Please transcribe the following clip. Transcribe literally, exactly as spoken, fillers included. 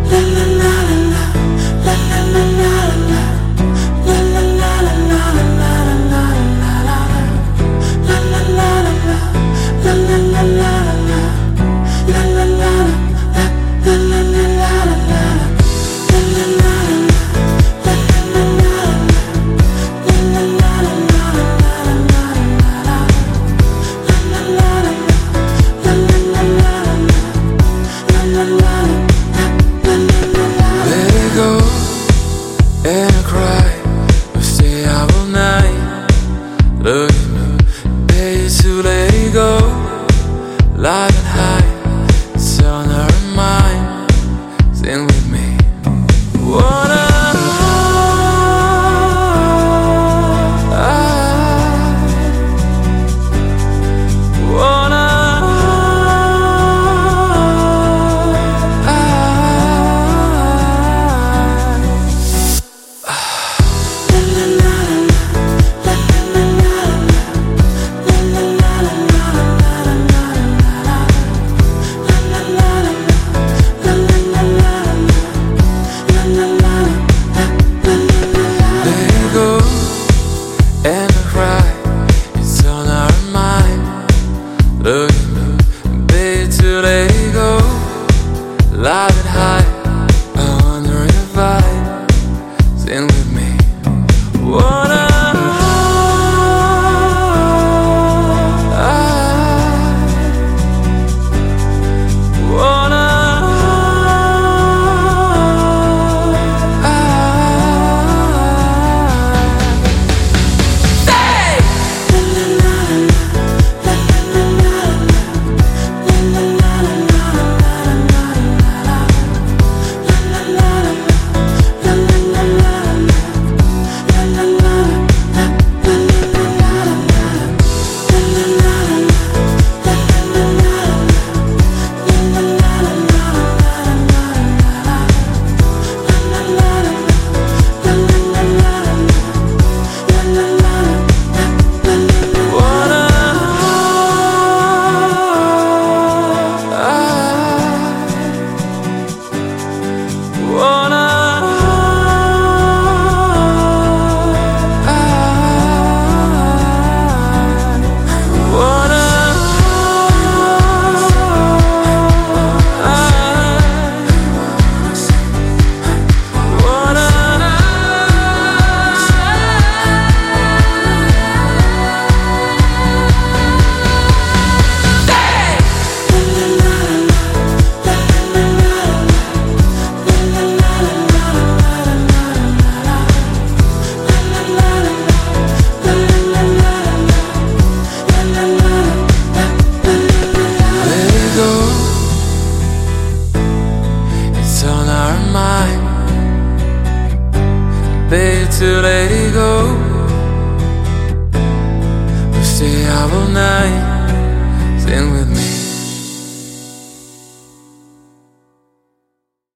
And I cry, we stay out all night. Look at me, pay to let it go. Live and high, it's on our mind. Sing with me. Wanna look at me, baby, to let it go. Live and high, I wonder if I sing with me. Wanna baby, to let it go. We stay out all night. Sing with me.